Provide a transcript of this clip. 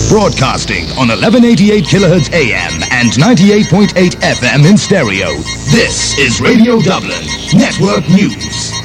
Broadcasting on 1188 kHz AM and 98.8 FM in stereo. This is Radio Dublin Network News.